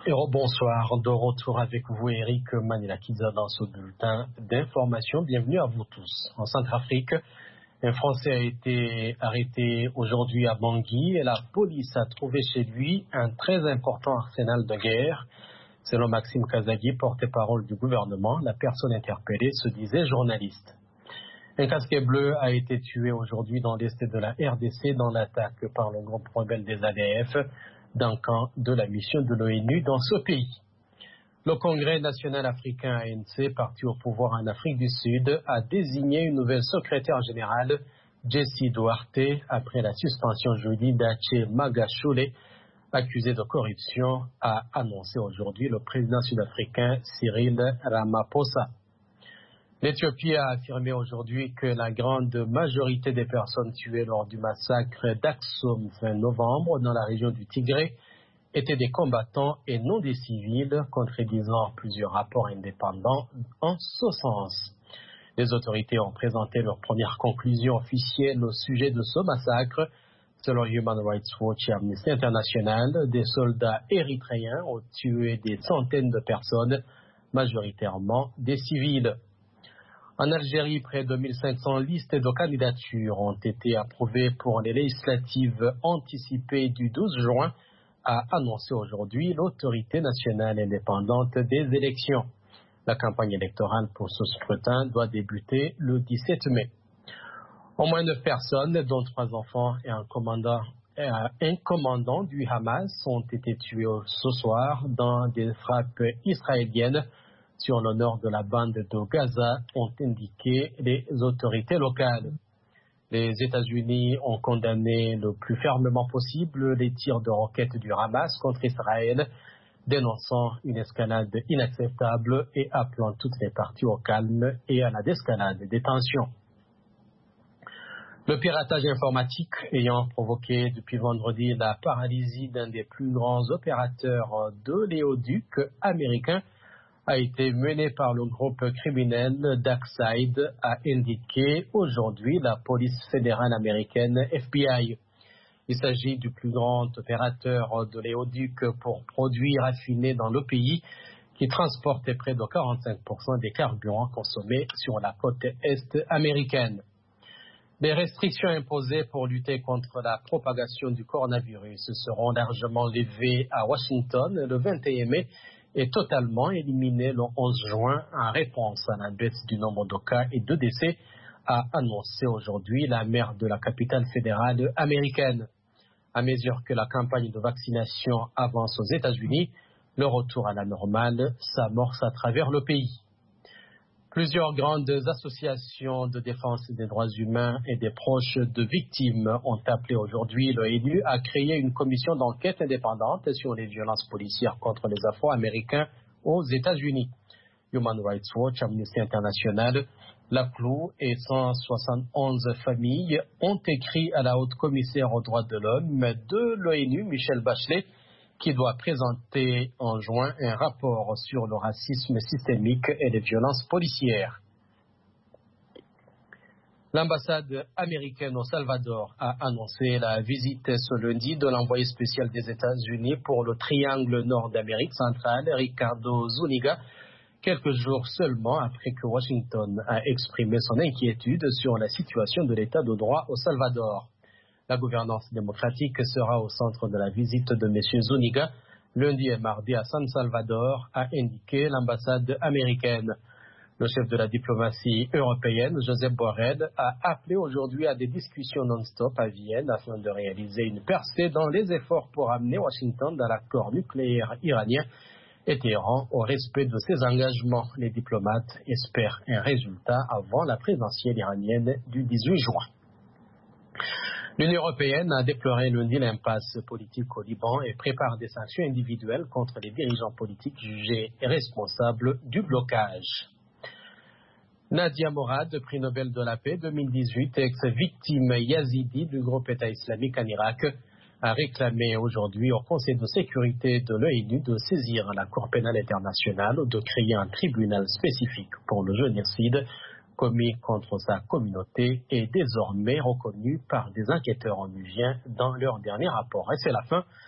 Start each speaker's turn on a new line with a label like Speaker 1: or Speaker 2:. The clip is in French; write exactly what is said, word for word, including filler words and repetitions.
Speaker 1: Et bonsoir, de retour avec vous Eric Manila-Kiza dans ce bulletin d'information. Bienvenue à vous tous. En Centrafrique, un Français a été arrêté aujourd'hui à Bangui et la police a trouvé chez lui un très important arsenal de guerre. Selon Maxime Kazagui, porte-parole du gouvernement, la personne interpellée se disait journaliste. Un casquet bleu a été tué aujourd'hui dans l'est de la R D C dans l'attaque par le groupe rebelle des A D F d'un camp de la mission de l'ONU dans ce pays. Le Congrès national africain A N C, parti au pouvoir en Afrique du Sud, a désigné une nouvelle secrétaire générale, Jessie Duarte, après la suspension jeudi d'Aché Magashule, accusé de corruption, a annoncé aujourd'hui le président sud-africain Cyril Ramaphosa. L'Éthiopie a affirmé aujourd'hui que la grande majorité des personnes tuées lors du massacre d'Aksum fin novembre dans la région du Tigré étaient des combattants et non des civils, contredisant plusieurs rapports indépendants en ce sens. Les autorités ont présenté leurs premières conclusions officielles au sujet de ce massacre. Selon Human Rights Watch et Amnesty International, des soldats érythréens ont tué des centaines de personnes, majoritairement des civils. En Algérie, près de mille cinq cents listes de candidatures ont été approuvées pour les législatives anticipées du douze juin, a annoncé aujourd'hui l'autorité nationale indépendante des élections. La campagne électorale pour ce scrutin doit débuter le dix-sept mai. Au moins neuf personnes, dont trois enfants et un commandant, un commandant du Hamas, ont été tués ce soir dans des frappes israéliennes sur le nord de la bande de Gaza, ont indiqué les autorités locales. Les États-Unis ont condamné le plus fermement possible les tirs de roquettes du Hamas contre Israël, dénonçant une escalade inacceptable et appelant toutes les parties au calme et à la désescalade des tensions. Le piratage informatique ayant provoqué depuis vendredi la paralysie d'un des plus grands opérateurs de l'éoduc américain a été mené par le groupe criminel Darkside, a indiqué aujourd'hui la police fédérale américaine F B I. Il s'agit du plus grand opérateur de l'éoduc pour produits raffinés dans le pays, qui transportait près de quarante-cinq pour cent des carburants consommés sur la côte est américaine. Les restrictions imposées pour lutter contre la propagation du coronavirus seront largement levées à Washington le vingt et un mai et totalement éliminées le onze juin en réponse à la baisse du nombre de cas et de décès, a annoncé aujourd'hui la maire de la capitale fédérale américaine. À mesure que la campagne de vaccination avance aux États-Unis, le retour à la normale s'amorce à travers le pays. Plusieurs grandes associations de défense des droits humains et des proches de victimes ont appelé aujourd'hui l'ONU à créer une commission d'enquête indépendante sur les violences policières contre les Afro-Américains aux États-Unis. Human Rights Watch, Amnesty International, l'A C L U et cent soixante et onze familles ont écrit à la haute commissaire aux droits de l'homme de l'ONU, Michelle Bachelet, qui doit présenter en juin un rapport sur le racisme systémique et les violences policières. L'ambassade américaine au Salvador a annoncé la visite ce lundi de l'envoyé spécial des États-Unis pour le triangle nord d'Amérique centrale, Ricardo Zúñiga, quelques jours seulement après que Washington a exprimé son inquiétude sur la situation de l'état de droit au Salvador. La gouvernance démocratique sera au centre de la visite de M. Zúñiga lundi et mardi à San Salvador, a indiqué l'ambassade américaine. Le chef de la diplomatie européenne, Josep Borrell, a appelé aujourd'hui à des discussions non-stop à Vienne afin de réaliser une percée dans les efforts pour amener Washington dans l'accord nucléaire iranien et Téhéran au respect de ses engagements. Les diplomates espèrent un résultat avant la présidentielle iranienne du dix-huit juin. L'Union européenne a déploré lundi l'impasse politique au Liban et prépare des sanctions individuelles contre les dirigeants politiques jugés responsables du blocage. Nadia Morad, prix Nobel de la paix deux mille dix-huit, ex-victime yazidi du groupe État islamique en Irak, a réclamé aujourd'hui au Conseil de sécurité de l'ONU de saisir la Cour pénale internationale ou de créer un tribunal spécifique pour le génocide commis contre sa communauté est désormais reconnu par des enquêteurs onusiens dans leur dernier rapport. Et c'est la fin